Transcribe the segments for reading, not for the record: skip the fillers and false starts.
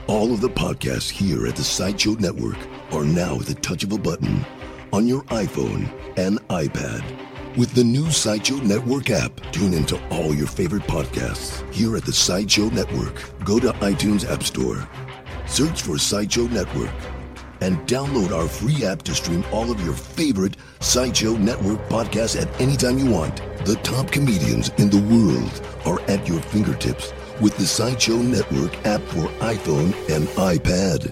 All of the podcasts here at the Sideshow Network are now at the touch of a button on your iPhone and iPad. With the new Sideshow Network app, tune into all your favorite podcasts here at the Sideshow Network. Go to iTunes App Store, search for Sideshow Network, and download our free app to stream all of your favorite Sideshow Network podcasts at any time you want. The top comedians in the world are at your fingertips with the Sideshow Network app for iPhone and iPad.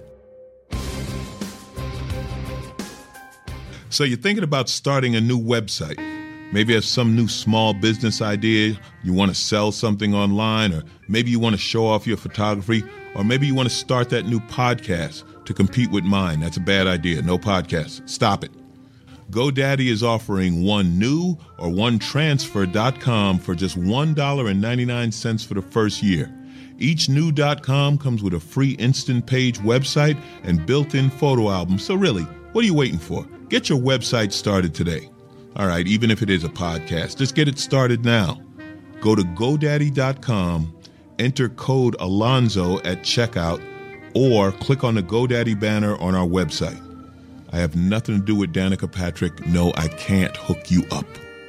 So you're thinking about starting a new website. Maybe have some new small business idea, you want to sell something online, or maybe you want to show off your photography, or maybe you want to start that new podcast to compete with mine. That's a bad idea. No podcast. Stop it. GoDaddy is offering one new or one transfer.com for just $1.99 for the first year. Each new .com comes with a free instant page website and built-in photo album. So really, what are you waiting for? Get your website started today. All right, even if it is a podcast, just get it started now. Go to GoDaddy.com, enter code Alonzo at checkout, or click on the GoDaddy banner on our website. I have nothing to do with Danica Patrick. No, I can't hook you up.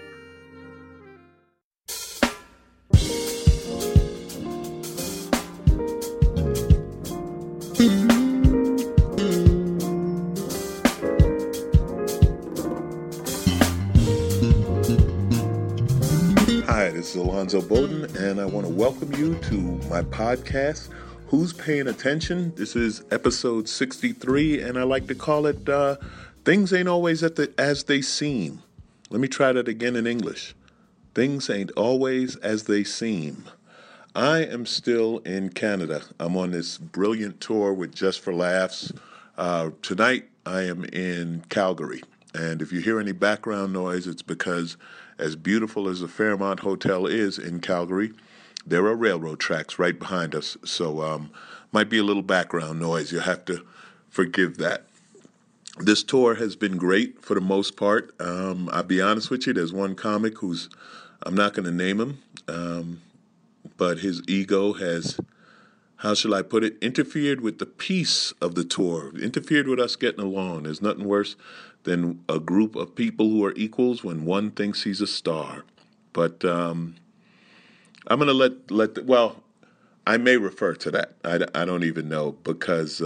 Hi, this is Alonzo Bowden, and I want to welcome you to my podcast, Who's Paying Attention? This is episode 63, and I like to call it, Things Ain't Always as They Seem. Let me try that again in English. Things ain't always as they seem. I am still in Canada. I'm on this brilliant tour with Just for Laughs. Tonight, I am in Calgary. And if you hear any background noise, it's because as beautiful as the Fairmont Hotel is in Calgary, there are railroad tracks right behind us, so might be a little background noise. You'll have to forgive that. This tour has been great for the most part. I'll be honest with you, there's one comic who's, I'm not going to name him, but his ego has, how shall I put it, interfered with the peace of the tour, interfered with us getting along. There's nothing worse than a group of people who are equals when one thinks he's a star. But I'm going to I may refer to that. I don't even know because,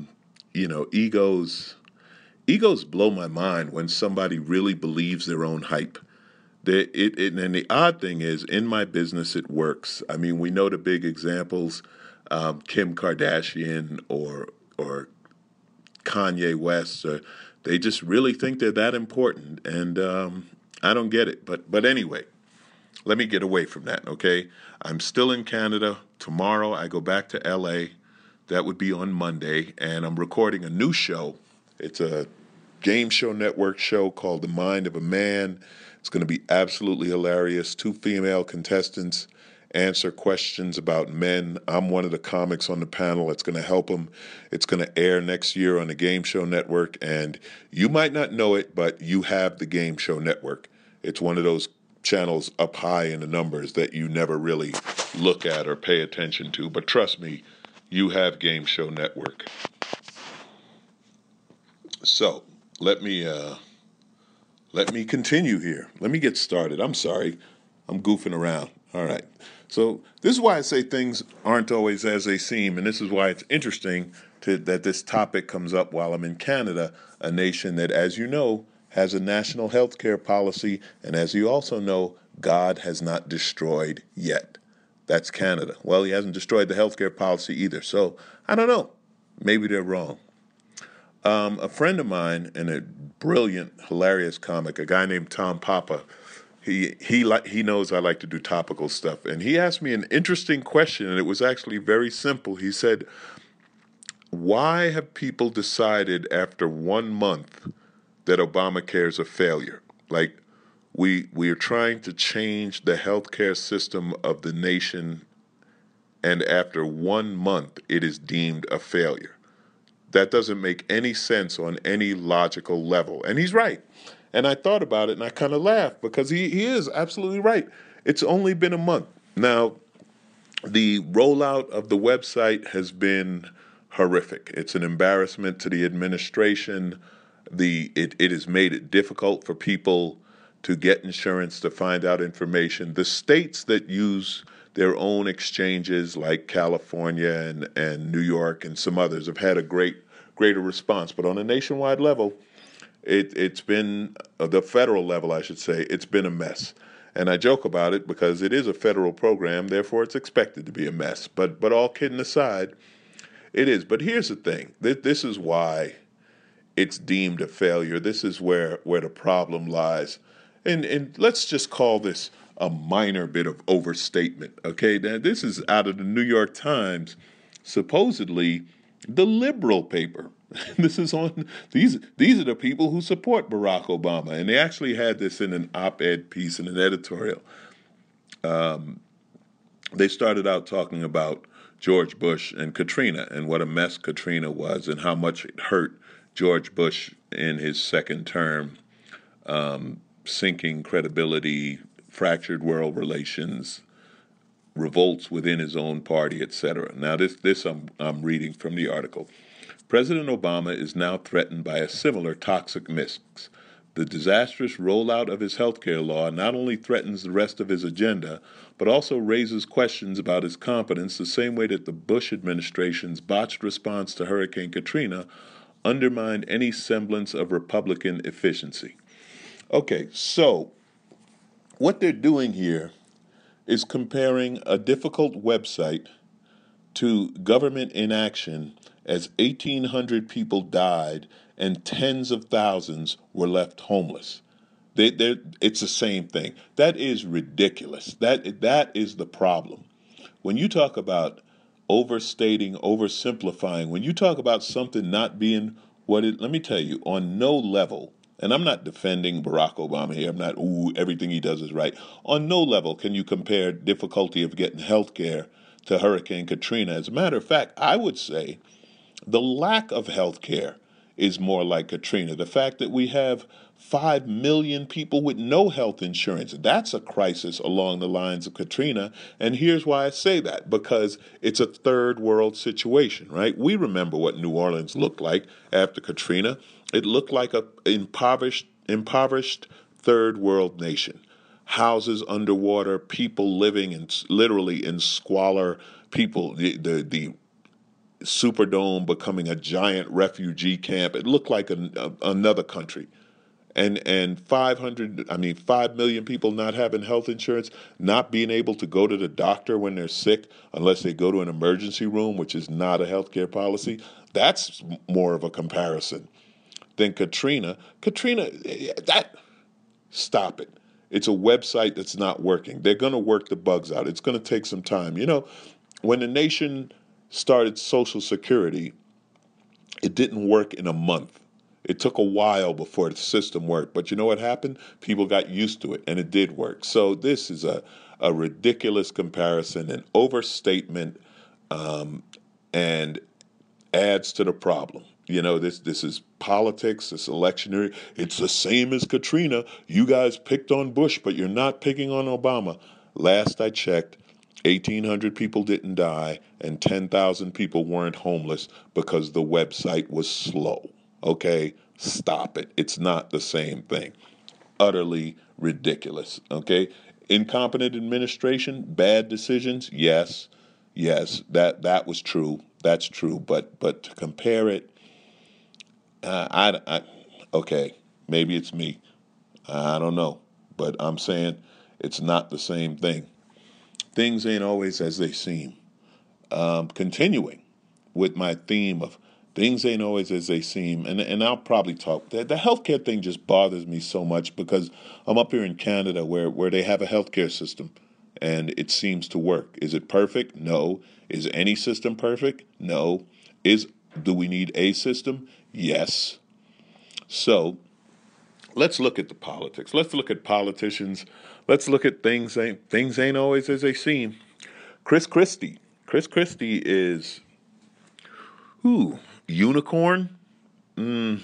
egos blow my mind when somebody really believes their own hype. And the odd thing is, in my business, it works. I mean, we know the big examples, Kim Kardashian or Kanye West. They just really think they're that important, and I don't get it. But anyway. Let me get away from that, okay? I'm still in Canada. Tomorrow I go back to L.A. That would be on Monday, and I'm recording a new show. It's a game show network show called The Mind of a Man. It's going to be absolutely hilarious. 2 female contestants answer questions about men. I'm one of the comics on the panel. It's going to help them. It's going to air next year on the Game Show Network, and you might not know it, but you have the Game Show Network. It's one of those channels up high in the numbers that you never really look at or pay attention to. But trust me, you have Game Show Network. So let me continue here. Let me get started. I'm sorry. I'm goofing around. All right. So this is why I say things aren't always as they seem, and this is why it's interesting that this topic comes up while I'm in Canada, a nation that, as you know, has a national health care policy, and as you also know, God has not destroyed yet. That's Canada. Well, he hasn't destroyed the health care policy either, so I don't know. Maybe they're wrong. A friend of mine and a brilliant, hilarious comic, a guy named Tom Papa, he knows I like to do topical stuff, and he asked me an interesting question, and it was actually very simple. He said, why have people decided after 1 month that Obamacare is a failure? Like, we are trying to change the healthcare system of the nation, and after 1 month, it is deemed a failure. That doesn't make any sense on any logical level. And he's right. And I thought about it, and I kind of laughed, because he is absolutely right. It's only been a month. Now, the rollout of the website has been horrific. It's an embarrassment to the administration. It has made it difficult for people to get insurance, to find out information. The states that use their own exchanges, like California and New York and some others, have had a greater response. But on a nationwide level, it's been, the federal level, I should say, it's been a mess. And I joke about it because it is a federal program, therefore it's expected to be a mess. But all kidding aside, it is. But here's the thing. This is why it's deemed a failure. This is where the problem lies. And let's just call this a minor bit of overstatement, okay? Now, this is out of the New York Times, supposedly the liberal paper. This is on, these are the people who support Barack Obama. And they actually had this in an op-ed piece, in an editorial. They started out talking about George Bush and Katrina and what a mess Katrina was and how much it hurt George Bush in his second term, sinking credibility, fractured world relations, revolts within his own party, etc. Now, this I'm reading from the article. President Obama is now threatened by a similar toxic mix. The disastrous rollout of his health care law not only threatens the rest of his agenda, but also raises questions about his competence the same way that the Bush administration's botched response to Hurricane Katrina undermined any semblance of Republican efficiency. Okay, so what they're doing here is comparing a difficult website to government inaction as 1,800 people died and tens of thousands were left homeless. It's the same thing. That is ridiculous. That is the problem. When you talk about overstating, oversimplifying, when you talk about something not being what it, let me tell you, on no level, and I'm not defending Barack Obama here, I'm not, everything he does is right. On no level can you compare difficulty of getting health care to Hurricane Katrina. As a matter of fact, I would say the lack of health care is more like Katrina. The fact that we have 5 million people with no health insurance, that's a crisis along the lines of Katrina. And here's why I say that, because it's a third world situation, right? We remember what New Orleans looked like after Katrina. It looked like an impoverished third world nation. Houses underwater, people living literally in squalor, people, the Superdome becoming a giant refugee camp. It looked like another country. And 5 million people not having health insurance, not being able to go to the doctor when they're sick unless they go to an emergency room, which is not a healthcare policy. That's more of a comparison than Katrina. Stop it. It's a website that's not working. They're going to work the bugs out. It's going to take some time. You know, when the nation started Social Security, it didn't work in a month. It took a while before the system worked. But you know what happened? People got used to it, and it did work. So this is a ridiculous comparison, an overstatement, and adds to the problem. You know, this is politics, this electioneering. It's the same as Katrina. You guys picked on Bush, but you're not picking on Obama. Last I checked, 1,800 people didn't die and 10,000 people weren't homeless because the website was slow. Okay? Stop it. It's not the same thing. Utterly ridiculous. Okay? Incompetent administration, bad decisions, yes, that was true. That's true. But to compare it, okay, maybe it's me. I don't know. But I'm saying it's not the same thing. Things ain't always as they seem. Continuing with my theme of things ain't always as they seem, and I'll probably talk. The healthcare thing just bothers me so much because I'm up here in Canada where they have a healthcare system, and it seems to work. Is it perfect? No. Is any system perfect? No. Do we need a system? Yes. So let's look at the politics. Let's look at politicians. Let's look at things ain't always as they seem. Chris Christie. Chris Christie is unicorn. Maybe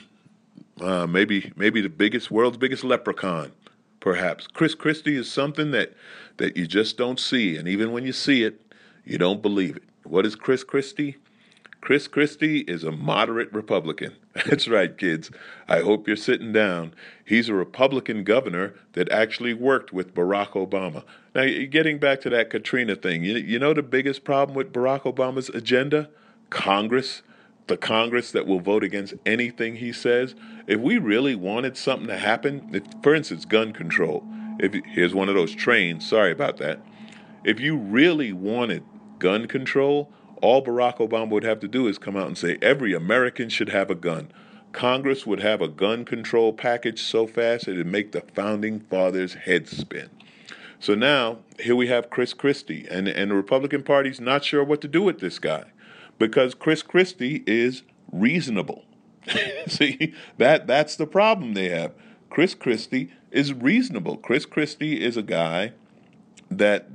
the world's biggest leprechaun, perhaps. Chris Christie is something that you just don't see, and even when you see it, you don't believe it. What is Chris Christie? Chris Christie is a moderate Republican. That's right, kids. I hope you're sitting down. He's a Republican governor that actually worked with Barack Obama. Now, getting back to that Katrina thing, you know the biggest problem with Barack Obama's agenda? Congress. The Congress that will vote against anything he says. If we really wanted something to happen, for instance, gun control. Here's one of those trains. Sorry about that. If you really wanted gun control, all Barack Obama would have to do is come out and say every American should have a gun. Congress would have a gun control package so fast it would make the founding fathers' heads spin. So now, here we have Chris Christie, and the Republican Party's not sure what to do with this guy because Chris Christie is reasonable. See, that's the problem they have. Chris Christie is reasonable. Chris Christie is a guy that,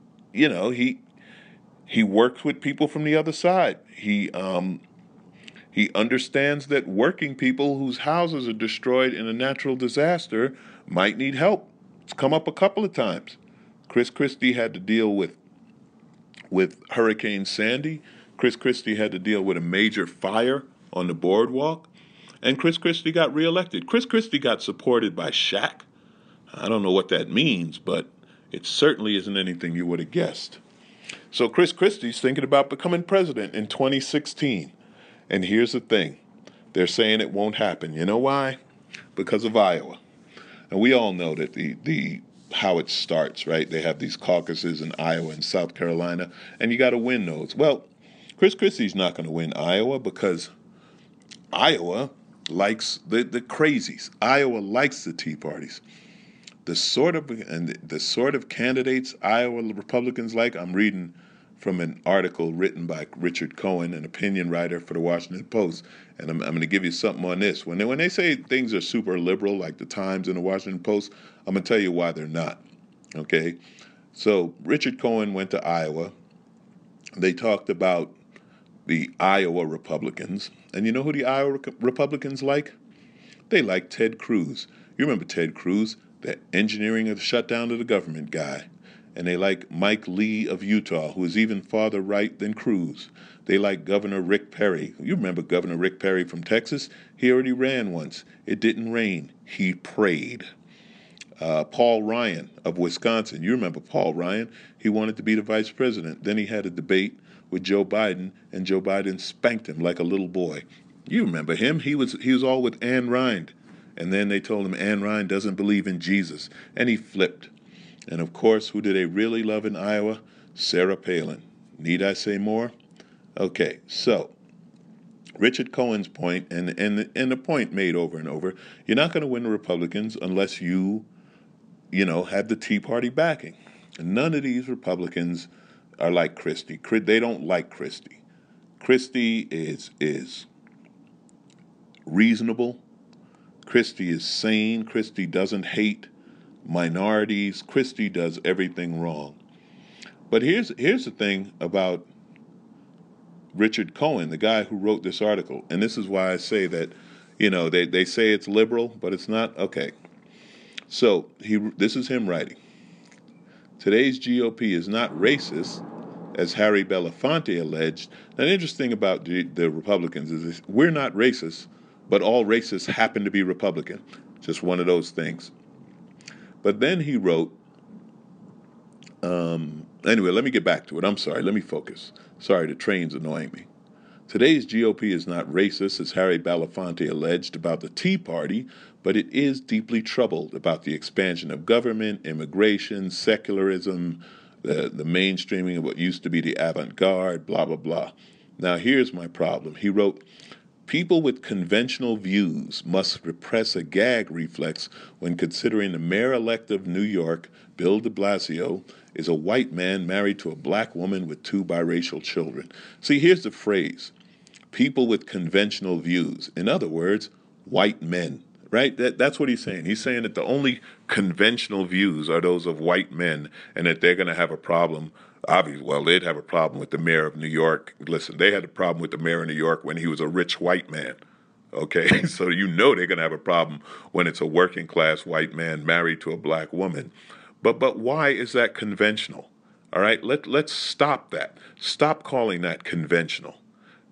he works with people from the other side. He understands that working people whose houses are destroyed in a natural disaster might need help. It's come up a couple of times. Chris Christie had to deal with Hurricane Sandy. Chris Christie had to deal with a major fire on the boardwalk. And Chris Christie got reelected. Chris Christie got supported by Shaq. I don't know what that means, but it certainly isn't anything you would have guessed. So Chris Christie's thinking about becoming president in 2016. And here's the thing. They're saying it won't happen. You know why? Because of Iowa. And we all know that the how it starts, right? They have these caucuses in Iowa and South Carolina, and you got to win those. Well, Chris Christie's not going to win Iowa because Iowa likes the crazies. Iowa likes the Tea Parties. The sort of candidates Iowa Republicans like, I'm reading from an article written by Richard Cohen, an opinion writer for the Washington Post, and I'm going to give you something on this. When they say things are super liberal, like the Times and the Washington Post, I'm going to tell you why they're not. Okay, so Richard Cohen went to Iowa. They talked about the Iowa Republicans, and you know who the Iowa Republicans like? They like Ted Cruz. You remember Ted Cruz? The engineering of the shutdown of the government guy. And they like Mike Lee of Utah, who is even farther right than Cruz. They like Governor Rick Perry. You remember Governor Rick Perry from Texas? He already ran once. It didn't rain. He prayed. Paul Ryan of Wisconsin. You remember Paul Ryan? He wanted to be the vice president. Then he had a debate with Joe Biden, and Joe Biden spanked him like a little boy. You remember him? He was all with Ann Rind. And then they told him Ann Rind doesn't believe in Jesus. And he flipped. And of course, who do they really love in Iowa? Sarah Palin. Need I say more? Okay, so Richard Cohen's point, and the point made over and over, you're not going to win the Republicans unless you have the Tea Party backing. And none of these Republicans are like Christie. They don't like Christie. Christie is reasonable. Christie is sane. Christie doesn't hate minorities. Christie does everything wrong. But here's the thing about Richard Cohen, the guy who wrote this article, and this is why I say that, they say it's liberal, but it's not. Okay. So this is him writing. Today's GOP is not racist, as Harry Belafonte alleged. Now, the interesting about the Republicans is we're not racist, but all racists happen to be Republican. Just one of those things. But then he wrote, anyway, let me get back to it. I'm sorry. Let me focus. Sorry, the train's annoying me. Today's GOP is not racist, as Harry Belafonte alleged about the Tea Party, but it is deeply troubled about the expansion of government, immigration, secularism, the mainstreaming of what used to be the avant-garde, blah, blah, blah. Now, here's my problem. He wrote, people with conventional views must repress a gag reflex when considering the mayor-elect of New York, Bill de Blasio, is a white man married to a black woman with 2 biracial children. See, here's the phrase, people with conventional views. In other words, white men, right? That's what he's saying. He's saying that the only conventional views are those of white men and that they're going to have a problem. Obviously, well, they'd have a problem with the mayor of New York. Listen, they had a problem with the mayor of New York when he was a rich white man. Okay, so they're going to have a problem when it's a working class white man married to a black woman. But why is that conventional? All right, let's stop that. Stop calling that conventional.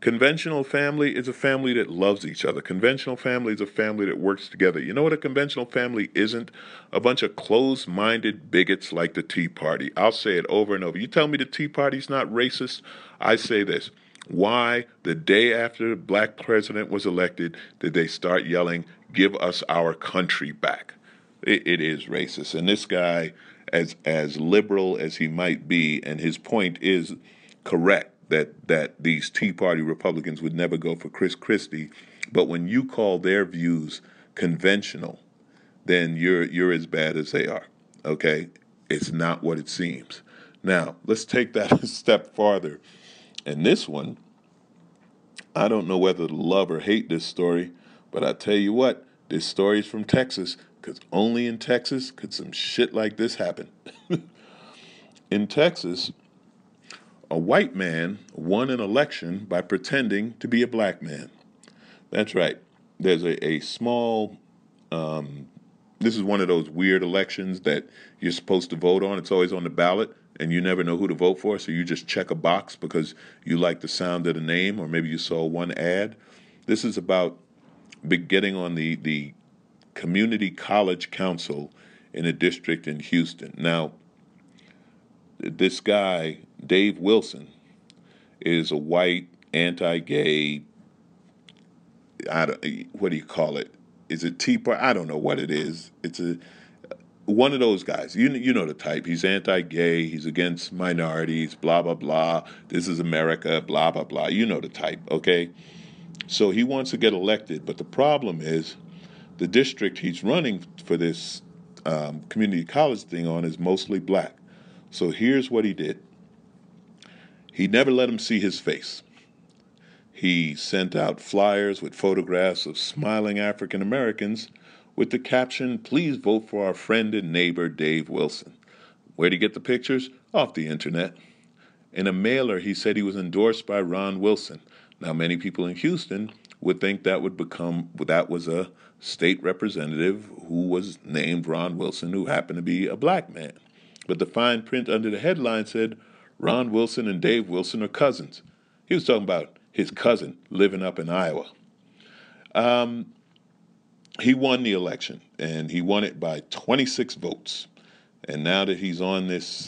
Conventional family is a family that loves each other. Conventional family is a family that works together. You know what a conventional family isn't? A bunch of closed-minded bigots like the Tea Party. I'll say it over and over. You tell me the Tea Party's not racist? I say this. Why, the day after the black president was elected, did they start yelling, "Give us our country back"? It is racist. And this guy, as liberal as he might be, and his point is correct, that these Tea Party Republicans would never go for Chris Christie, but when you call their views conventional, then you're as bad as they are. Okay? It's not what it seems. Now, let's take that a step farther. And this one, I don't know whether to love or hate this story, but I tell you what, this story is from Texas, because only in Texas could some shit like this happen. In Texas, a white man won an election by pretending to be a black man. That's right. There's a small, this is one of those weird elections that you're supposed to vote on. It's always on the ballot, and you never know who to vote for, so you just check a box because you like the sound of the name, or maybe you saw one ad. This is about getting on the Community College Council in a district in Houston. Now, this guy, Dave Wilson, is a white, anti-gay, what do you call it? Is it Tea Party? I don't know what it is. It's one of those guys. You know the type. He's anti-gay. He's against minorities, blah, blah, blah. This is America, blah, blah, blah. You know the type, okay? So he wants to get elected, but the problem is the district he's running for this community college thing on is mostly black. So here's what he did. He never let him see his face. He sent out flyers with photographs of smiling African Americans with the caption, "Please vote for our friend and neighbor, Dave Wilson." Where'd he get the pictures? Off the internet. In a mailer, he said he was endorsed by Ron Wilson. Now, many people in Houston would think that was a state representative who was named Ron Wilson, who happened to be a black man. But the fine print under the headline said, "Ron Wilson and Dave Wilson are cousins." He was talking about his cousin living up in Iowa. He won the election, and he won it by 26 votes. And now that he's on this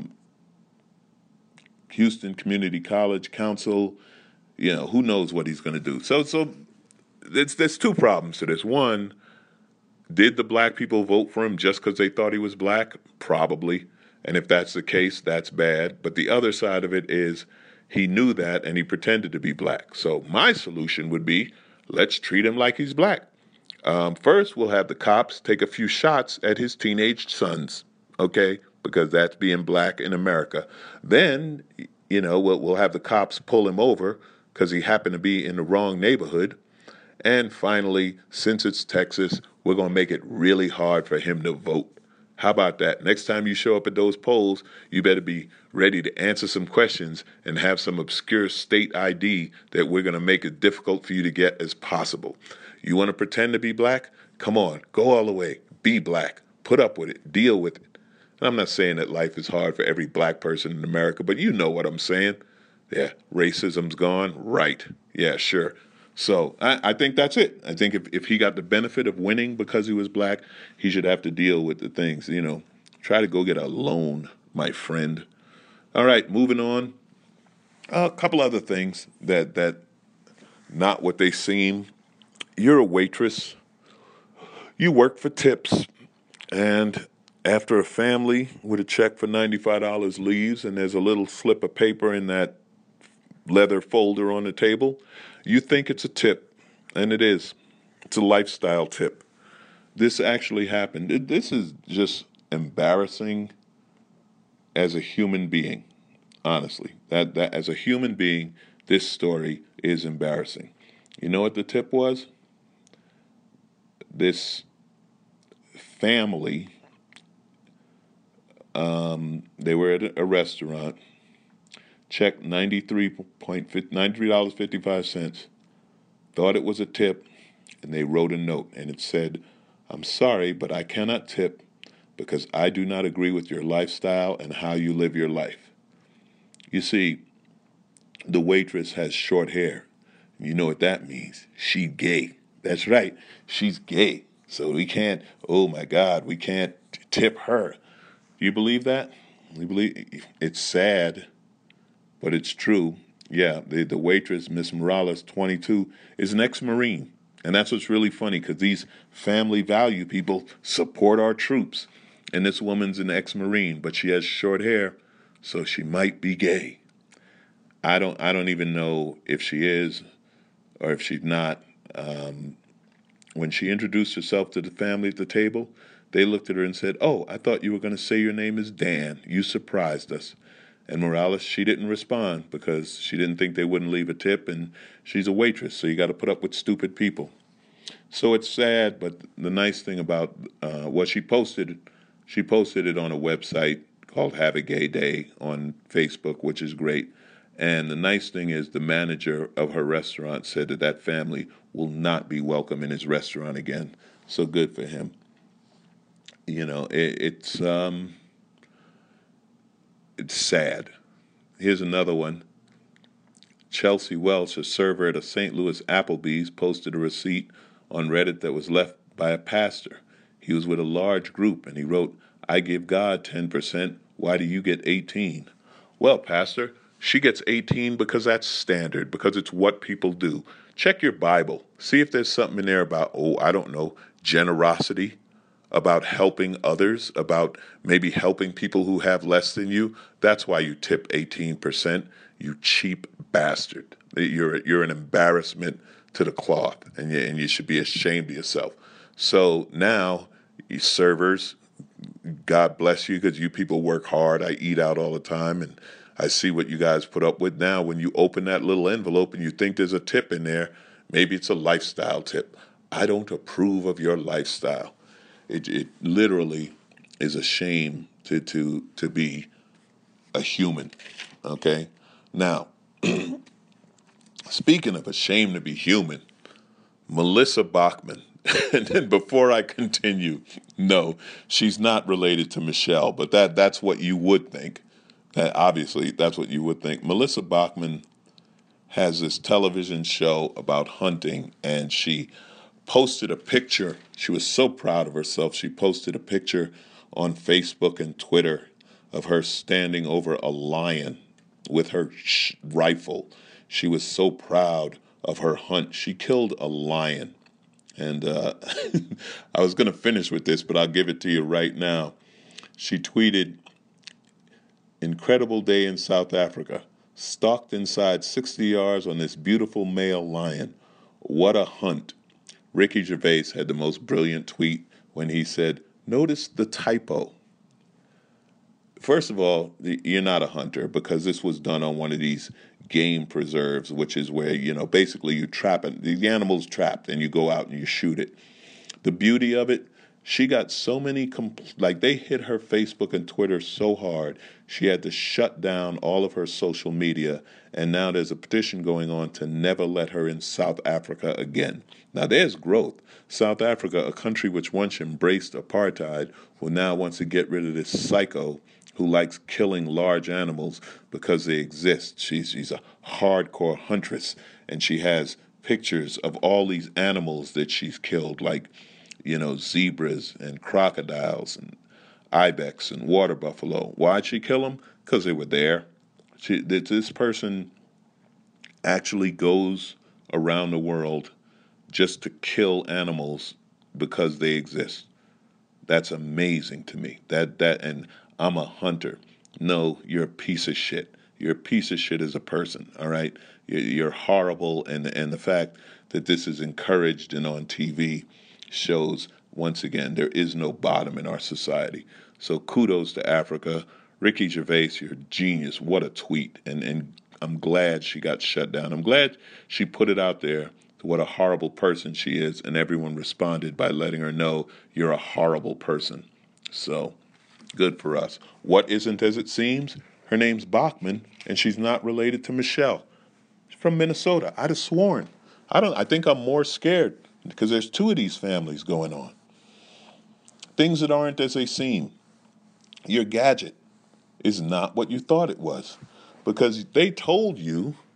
Houston Community College Council, who knows what he's going to do. So there's two problems to this. One, did the black people vote for him just because they thought he was black? Probably. And if that's the case, that's bad. But the other side of it is he knew that and he pretended to be black. So my solution would be, let's treat him like he's black. First, we'll have the cops take a few shots at his teenage sons, okay? Because that's being black in America. Then, we'll have the cops pull him over because he happened to be in the wrong neighborhood. And finally, since it's Texas, we're going to make it really hard for him to vote. How about that? Next time you show up at those polls, you better be ready to answer some questions and have some obscure state ID that we're going to make as difficult for you to get as possible. You want to pretend to be black? Come on, go all the way. Be black. Put up with it. Deal with it. And I'm not saying that life is hard for every black person in America, but you know what I'm saying. Yeah, racism's gone. Right. Yeah, sure. So I think that's it. I think if he got the benefit of winning because he was black, he should have to deal with the things, Try to go get a loan, my friend. All right, moving on. A couple other things that not what they seem. You're a waitress. You work for tips. And after a family with a check for $95 leaves and there's a little slip of paper in that leather folder on the table, you think it's a tip, and it is. It's a lifestyle tip. This actually happened. This is just embarrassing as a human being, honestly. That as a human being, this story is embarrassing. You know what the tip was? This family, they were at a restaurant, checked $93.55, thought it was a tip, and they wrote a note, and it said, "I'm sorry, but I cannot tip because I do not agree with your lifestyle and how you live your life." You see, The waitress has short hair. You know what that means? She gay. That's right. She's gay. So we can't, oh my God, we can't tip her. Do you believe that? You believe it's sad, but it's true. Yeah, the waitress, Miss Morales, 22, is an ex-Marine. And that's what's really funny, because these family value people support our troops. And this woman's an ex-Marine, but she has short hair, so she might be gay. I don't even know if she is or if she's not. When she introduced herself to the family at the table, they looked at her and said, "Oh, I thought you were going to say your name is Dan. You surprised us." And Morales, she didn't respond because she didn't think they wouldn't leave a tip, and she's a waitress, so you got to put up with stupid people. So it's sad, but the nice thing about what she posted it on a website called Have a Gay Day on Facebook, which is great. And the nice thing is the manager of her restaurant said that family will not be welcome in his restaurant again. So good for him. You know, it's sad. Here's another one. Chelsea Welch, a server at a St. Louis Applebee's, posted a receipt on Reddit that was left by a pastor. He was with a large group, and he wrote, "I give God 10%. Why do you get 18? Well, Pastor, she gets 18 because that's standard, because it's what people do. Check your Bible. See if there's something in there about, I don't know, generosity, about helping others, about maybe helping people who have less than you. That's why you tip 18%, you cheap bastard. You're an embarrassment to the cloth, and you should be ashamed of yourself." So now, you servers, God bless you, because you people work hard. I eat out all the time, and I see what you guys put up with now. When you open that little envelope and you think there's a tip in there, maybe it's a lifestyle tip. I don't approve of your lifestyle. It literally is a shame to be a human, okay? Now, speaking of a shame to be human, Melissa Bachman. And then before I continue, no, she's not related to Michelle, but that's what you would think. Obviously, that's what you would think. Melissa Bachman has this television show about hunting, and she posted a picture. She was so proud of herself. She posted a picture on Facebook and Twitter of her standing over a lion with her rifle. She was so proud of her hunt. She killed a lion. And I was going to finish with this, but I'll give it to you right now. She tweeted, "Incredible day in South Africa. Stalked inside 60 yards on this beautiful male lion. What a hunt." Ricky Gervais had the most brilliant tweet when he said, "Notice the typo." First of all, you're not a hunter, because this was done on one of these game preserves, which is where, basically you trap it. The animal's trapped and you go out and you shoot it. The beauty of it, she got so many, they hit her Facebook and Twitter so hard, she had to shut down all of her social media, and now there's a petition going on to never let her in South Africa again. Now there's growth. South Africa, a country which once embraced apartheid, will now wants to get rid of this psycho who likes killing large animals because they exist. She's a hardcore huntress, and she has pictures of all these animals that she's killed, like, zebras and crocodiles and ibex and water buffalo. Why'd she kill them? Because they were there. This person actually goes around the world just to kill animals because they exist. That's amazing to me. And I'm a hunter. No, you're a piece of shit. You're a piece of shit as a person, all right? You're horrible, and the fact that this is encouraged and on TV shows, once again, there is no bottom in our society. So kudos to Africa. Ricky Gervais, you're a genius. What a tweet. And I'm glad she got shut down. I'm glad she put it out there, what a horrible person she is, and everyone responded by letting her know you're a horrible person. So, good for us. What isn't as it seems? Her name's Bachman, and she's not related to Michelle. She's from Minnesota. I'd have sworn. I think I'm more scared because there's two of these families going on. Things that aren't as they seem. Your gadget is not what you thought it was, because they told you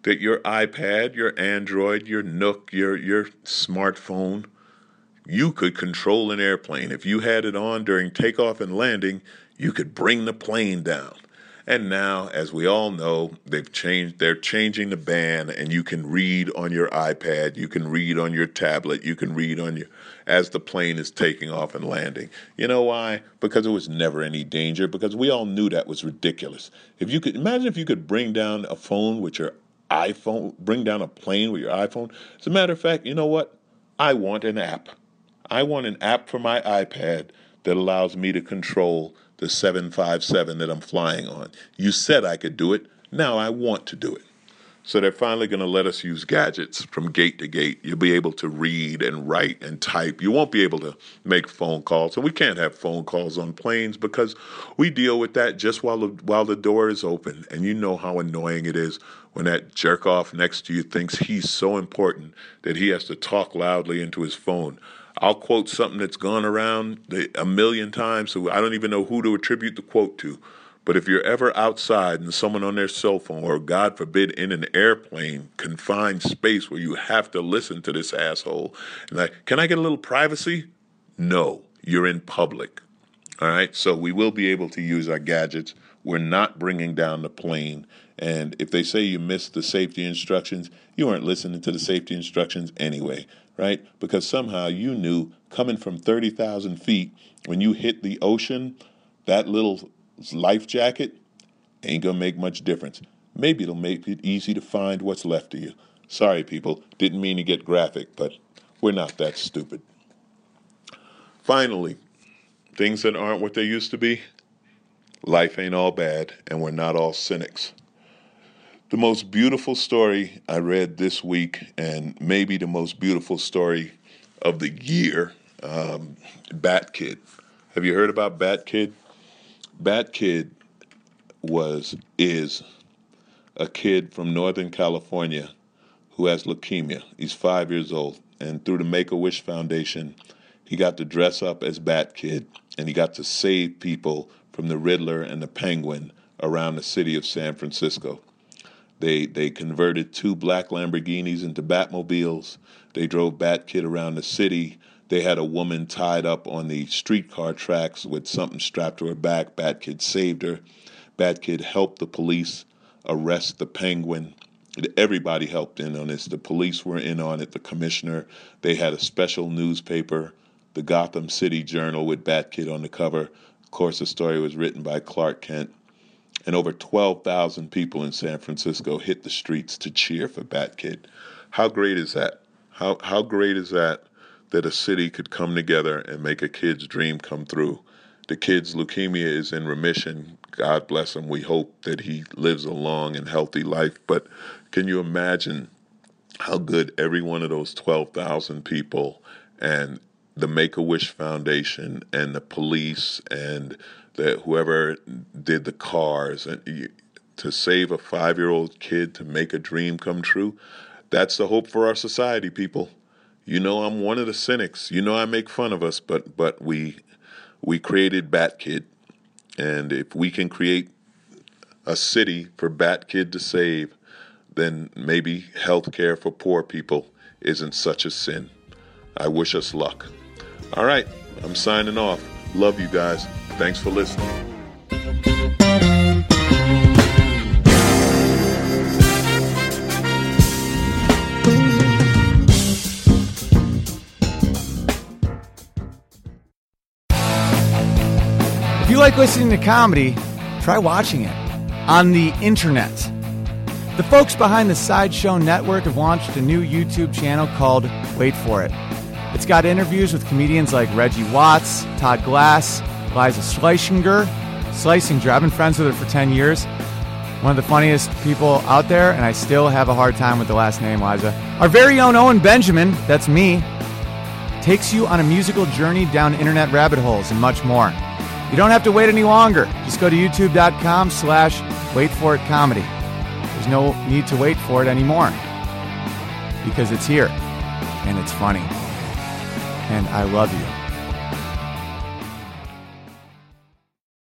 that your iPad, your Android, your Nook, your smartphone, you could control an airplane. If you had it on during takeoff and landing, you could bring the plane down. And now, as we all know, they're changing the band, and you can read on your iPad, you can read on your tablet, you can read as the plane is taking off and landing. You know why? Because there was never any danger, because we all knew that was ridiculous. Imagine if you could bring down a phone with your iPhone, bring down a plane with your iPhone. As a matter of fact, you know what? I want an app. I want an app for my iPad that allows me to control the 757 that I'm flying on. You said I could do it. Now I want to do it. So they're finally going to let us use gadgets from gate to gate. You'll be able to read and write and type. You won't be able to make phone calls. And we can't have phone calls on planes because we deal with that just while the door is open. And you know how annoying it is when that jerk off next to you thinks he's so important that he has to talk loudly into his phone. I'll quote something that's gone around a million times, so I don't even know who to attribute the quote to. But if you're ever outside and someone on their cell phone, or God forbid in an airplane, confined space where you have to listen to this asshole, and like, can I get a little privacy? No, you're in public. All right, so we will be able to use our gadgets. We're not bringing down the plane. And if they say you missed the safety instructions, you weren't listening to the safety instructions anyway, right? Because somehow you knew coming from 30,000 feet, when you hit the ocean, that little life jacket ain't going to make much difference. Maybe it'll make it easy to find what's left of you. Sorry, people. Didn't mean to get graphic, but we're not that stupid. Finally, things that aren't what they used to be. Life ain't all bad, and we're not all cynics. The most beautiful story I read this week, and maybe the most beautiful story of the year, Bat Kid. Have you heard about Bat Kid? Bat Kid is a kid from Northern California who has leukemia. He's 5 years old, and through the Make-A-Wish Foundation, he got to dress up as Bat Kid, and he got to save people from the Riddler and the Penguin around the city of San Francisco. They converted 2 black Lamborghinis into Batmobiles. They drove Bat Kid around the city. They had a woman tied up on the streetcar tracks with something strapped to her back. Bat Kid saved her. Bat Kid helped the police arrest the Penguin. Everybody helped in on this. The police were in on it, the commissioner. They had a special newspaper, the Gotham City Journal, with Bat Kid on the cover. Of course, the story was written by Clark Kent. And over 12,000 people in San Francisco hit the streets to cheer for Bat Kid. How great is that? How great is that a city could come together and make a kid's dream come through? The kid's leukemia is in remission. God bless him. We hope that he lives a long and healthy life. But can you imagine how good every one of those 12,000 people and the Make-A-Wish Foundation and the police and whoever did the cars, and to save a 5-year-old kid to make a dream come true? That's the hope for our society, people. You know I'm one of the cynics. You know I make fun of us, but we created Bat Kid. And if we can create a city for Bat Kid to save, then maybe health care for poor people isn't such a sin. I wish us luck. All right, I'm signing off. Love you guys. Thanks for listening. If you like listening to comedy, try watching it on the internet. The folks behind the Sideshow Network have launched a new YouTube channel called Wait For It. It's got interviews with comedians like Reggie Watts, Todd Glass, Liza Schlesinger. I've been friends with her for 10 years. One of the funniest people out there, and I still have a hard time with the last name, Liza. Our very own Owen Benjamin, that's me, takes you on a musical journey down internet rabbit holes and much more. You don't have to wait any longer. Just go to youtube.com/waitforitcomedy. There's no need to wait for it anymore because it's here and it's funny. And I love you.